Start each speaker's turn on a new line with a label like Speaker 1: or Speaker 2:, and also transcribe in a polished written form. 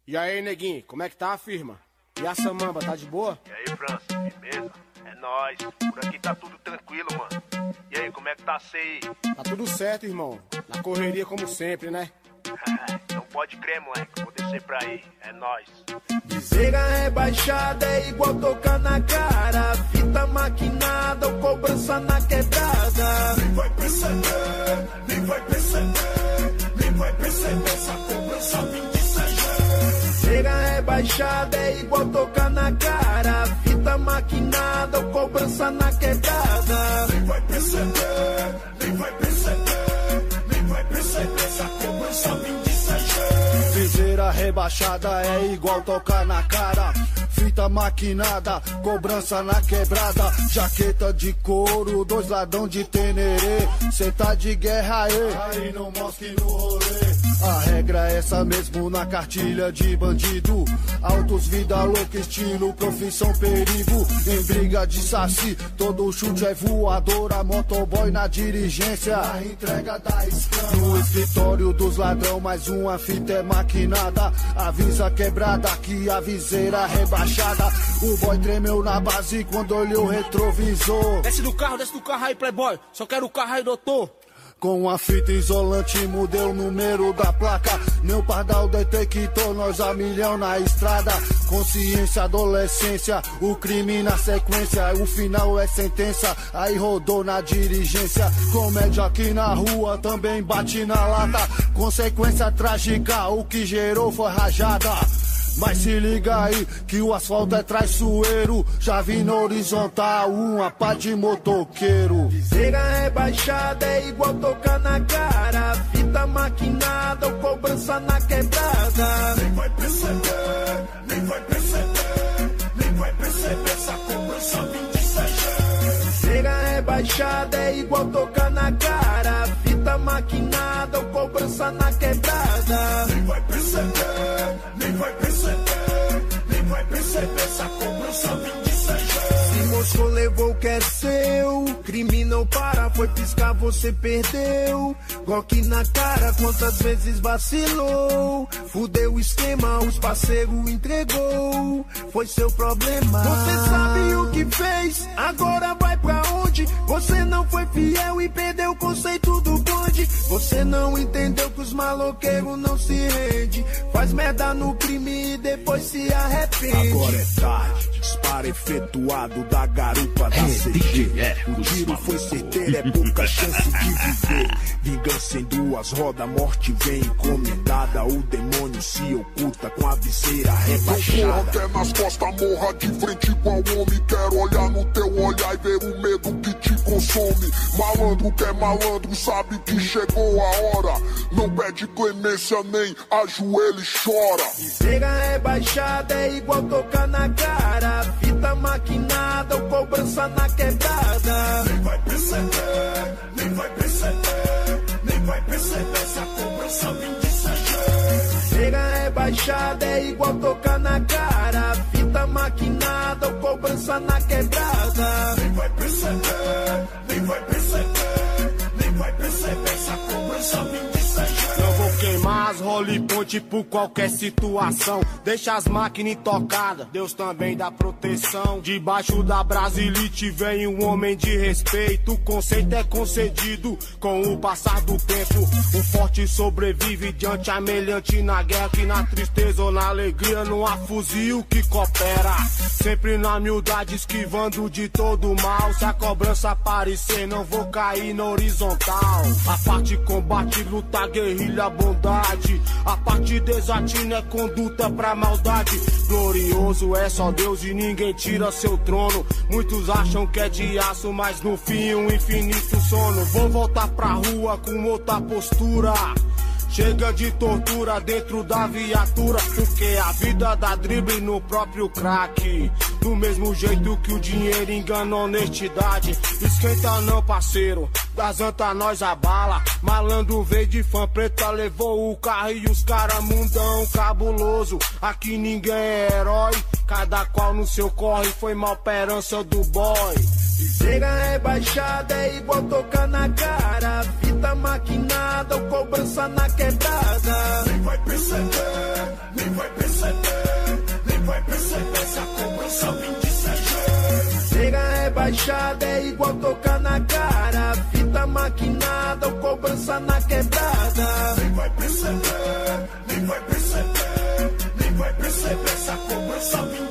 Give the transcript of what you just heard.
Speaker 1: E aí, neguinho, como é que tá a firma? E a Samamba, tá de boa?
Speaker 2: E aí, França, firmeza? É nóis. Por aqui tá tudo tranquilo, mano. E aí, como é que tá cê aí?
Speaker 1: Tá tudo certo, irmão. Na correria como sempre, né?
Speaker 2: Não pode crer, moleque. Vou descer pra aí. É nóis.
Speaker 3: Bezerra rebaixada é igual tocar na cara. Fita maquinada ou cobrança na quebrada.
Speaker 4: Nem vai perceber, nem vai perceber, nem vai perceber essa cobrança vem de
Speaker 3: Bezerra rebaixada é igual tocar na cara. Fita maquinada ou cobrança na quebrada.
Speaker 4: Nem vai perceber, nem vai perceber, nem vai perceber essa cobrança vem de
Speaker 5: Viseira rebaixada é igual tocar na cara. Fita maquinada, cobrança na quebrada. Jaqueta de couro, 2 ladrão de tenerê. Cê tá de guerra aí não mostre no rolê. A regra é essa mesmo na cartilha de bandido. Autos, vida louca, estilo, profissão, perigo. Em briga de saci, todo chute é voadora. Motoboy na dirigência, a entrega da escama. No escritório dos ladrão, mais uma fita é maquinada. Avisa quebrada que a viseira rebaixada. O boy tremeu na base quando olhou o retrovisor.
Speaker 1: Desce do carro aí, playboy. Só quero o carro aí, doutor.
Speaker 5: Com a fita isolante mudei o número da placa. Meu pardal detectou nós a milhão na estrada. Consciência, adolescência, o crime na sequência. O final é sentença, aí rodou na dirigência. Comédia aqui na rua, também bate na lata. Consequência trágica, o que gerou foi rajada. Mas se liga aí que o asfalto é traiçoeiro. Já vi na horizontal uma pá de motoqueiro.
Speaker 3: Bezerra rebaixada é igual tocar na cara. Fita maquinada ou cobrança na quebrada.
Speaker 4: Nem vai perceber, nem vai perceber, nem vai perceber essa cobrança vem de
Speaker 3: Bezerra rebaixada é igual tocar na cara. Fita maquinada ou cobrança na quebrada.
Speaker 4: Nem vai perceber, nem vai perceber, nem vai perceber essa cobrança vem de
Speaker 3: Se mostrou, levou o que é seu. Crime não para, foi piscar, você perdeu. Glock na cara, quantas vezes vacilou. Fudeu o esquema, os parceiros entregou. Foi seu problema. Você sabe o que fez, agora vai pra onde? Você não foi fiel e perdeu o conceito do bonde. Você não entendeu que os maloqueiros não se rendem. Faz merda no crime e depois se arrepende.
Speaker 6: Agora é tarde, disparo efetuado da garupa da CG. O tiro foi certeiro, é pouca chance de viver. Vingança em 2 rodas, morte vem encomendada. O demônio se oculta com a viseira rebaixada.
Speaker 4: até nas costas, morra de frente igual homem. Quero olhar no teu olhar e ver o medo que te consome. Malandro que é malandro, sabe que chegou a hora. Não pede clemência nem ajoelha e chora.
Speaker 3: Bezerra rebaixada é igual tocar na cara. Fita maquinada ou cobrança na quebrada.
Speaker 4: Nem vai perceber, nem vai perceber, nem vai perceber essa cobrança vem de
Speaker 3: Bezerra rebaixada é igual tocar na cara. Fita maquinada ou cobrança na quebrada.
Speaker 4: Nem vai perceber, nem vai perceber, nem vai perceber essa cobrança vem de
Speaker 1: Não vou queimar as role-ponte por qualquer situação. Deixa as máquinas intocadas, Deus também dá proteção. Debaixo da Brasilite vem um homem de respeito. O conceito é concedido com o passar do tempo. O forte sobrevive diante a meliante na guerra. Que na tristeza ou na alegria não há fuzil que coopera. Sempre na humildade esquivando de todo mal. Se a cobrança aparecer não vou cair na horizontal. A parte combate, luta, guerrilha, bondade. A parte desatina é conduta pra maldade. Glorioso é só Deus e ninguém tira seu trono. Muitos acham que é de aço, mas no fim um infinito sono. Vou voltar pra rua com outra postura. Chega de tortura dentro da viatura. Porque a vida dá drible no próprio crack. Do mesmo jeito que o dinheiro engana a honestidade. Esquenta não, parceiro, das anta nós abala. Malandro veio de fã preta, levou o carro e os cara mundão cabuloso. Aqui ninguém é herói, cada qual no seu corre. Foi mal pra herança do boy.
Speaker 3: Bezerra rebaixada é igual tocar na cara. Fita maquinada ou cobrança na quebrada.
Speaker 4: Nem vai perceber, nem vai perceber.
Speaker 3: rebaixada é igual tocar na cara. Fita maquinada ou cobrança na quebrada. Nem vai perceber, nem vai perceber, nem vai perceber essa cobrança minha.